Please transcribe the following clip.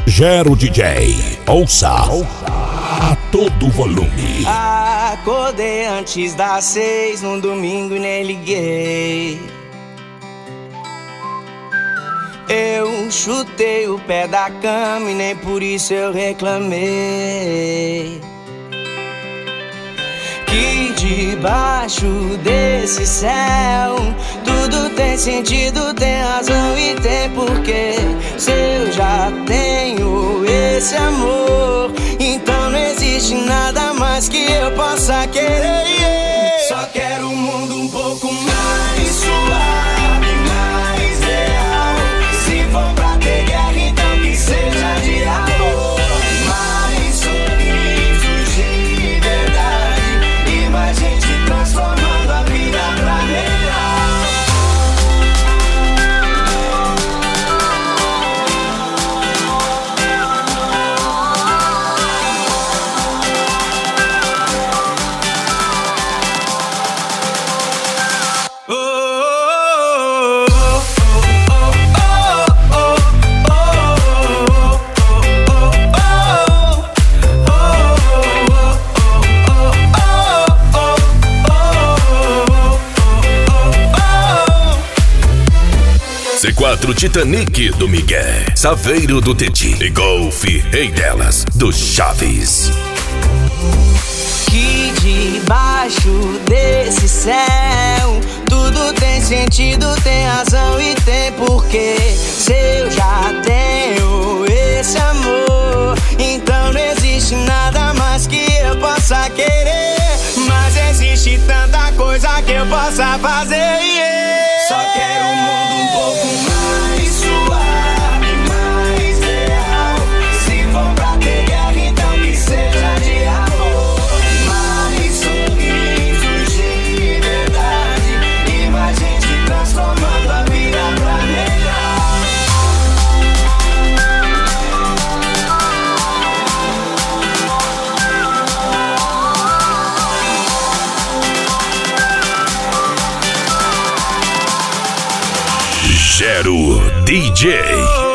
Gero DJ. Ouça a todo volume. Acordei antes das 6 num domingo e nem liguei. Eu chutei o pé da cama e nem por isso eu reclamei. Que debaixo desse céu tudo tem sentido, tem razão e tem porquê. Se eu já tenho esse amor, então não existe nada mais que eu possa querer. Só quero um mundo um pouco mais suave, mais real. Se for pra ter guerra, então que seja de amor. Mais sorrisos de verdade e mais gente transformando a vida pra melhor. C4 Titanic do Miguel, Saveiro do Teti e Golf Rei delas do Chaves. Que debaixo desse céu tudo tem sentido, tem razão e tem porquê. Se eu já tenho esse amor, então não existe nada mais que eu possa querer. Mas existe tanta coisa que eu possa fazer. Só quero um mundo um pouco mais suave, mais real. Se for pra ter guerra, então que seja de amor. Mais sorrisos de verdade e mais gente transformando a vida pra melhor. Gero DJ.